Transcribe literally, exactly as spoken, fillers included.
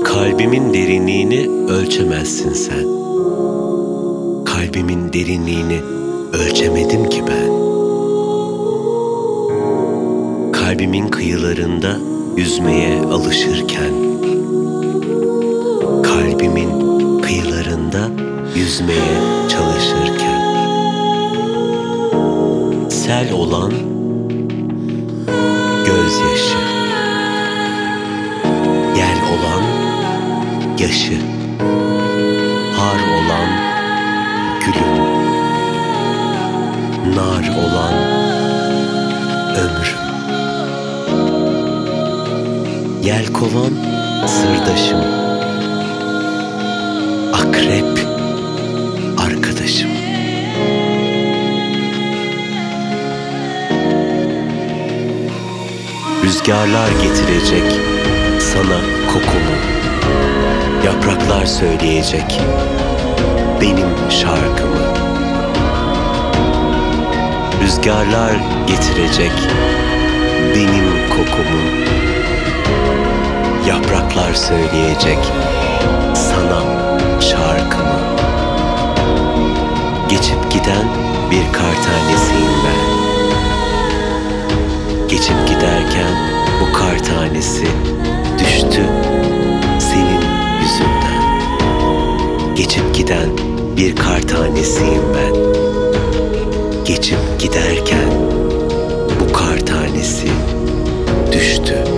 Kalbimin derinliğini ölçemezsin sen. Kalbimin derinliğini ölçemedim ki ben. Kalbimin kıyılarında yüzmeye alışırken, kalbimin kıyılarında yüzmeye çalışırken, sel olan gözyaşı, yel olan yaşı, har olan gülüm, nar olan ömrüm. Yelkovan sırdaşım, akrep arkadaşım. Rüzgarlar getirecek sana kokumu, yapraklar söyleyecek benim şarkımı. Rüzgarlar getirecek benim kokumu, yapraklar söyleyecek sana şarkımı. Geçip giden bir kar tanesiyim ben. Geçip giderken bu kar tanesi düştü senin yüzünden. Geçip giden bir kar tanesiyim ben. Geçip giderken bu kar tanesi düştü